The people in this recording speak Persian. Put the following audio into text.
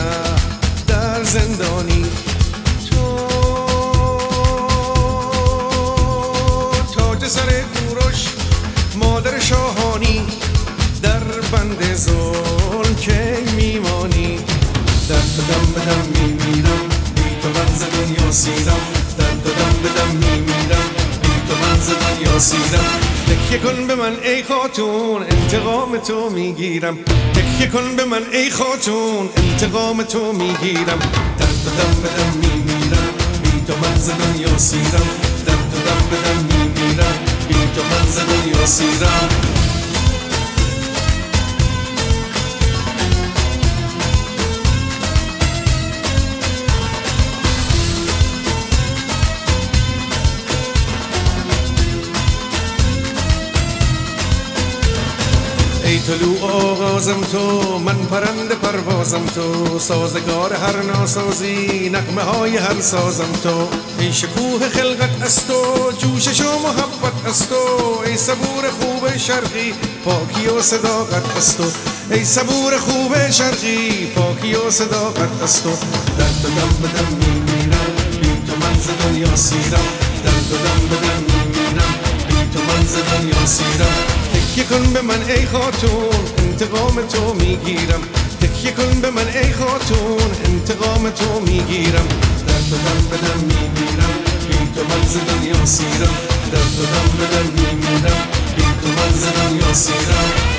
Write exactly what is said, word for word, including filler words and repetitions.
نه در زندانی. تو تاج سر کوروش مادر شاهانی، در بند ظلم کی میمانی؟ در تو دم بدم میمیرم، بی تو من ز دنیا سیرم. در تو دم بدم میمیرم، بی تو من ز دنیا سیرم. تکیه کن به من ای خاتون، انتقام تو میگیرم. تکیه کن به من ای خاتون، انتقام تو میگیرم. در تو دم بدم میمیرم، بی تو من ز دنیا سیرم. در تو دم بدم میمیرم، بی تو من ز دنیا سیرم. ای طلوع آغازم تو، من پرنده پروازم تو. سازگار هر ناسازی، نغمه های هر سازم تو. ای شکوه خلقت از تو، جوشش و محبت از تو. ای صبور خوب شرقی، پاکی و صداقت از تو. ای صبور خوب شرقی، پاکی و صداقت از تو. در تو دم بدم میمیرم، بی تو من ز دنیا سیرم. در تو دم بدم میمیرم، بی تو من ز دنیا سیرم. تکیه کن به من ای خاتون، انتقام تو میگیرم. تکیه کن به من ای خاتون، انتقام تو میگیرم. در تو دم بدم میمیرم، بی تو من ز دنیا سیرم. در تو دم بدم میمیرم، بی تو من ز دنیا سیرم.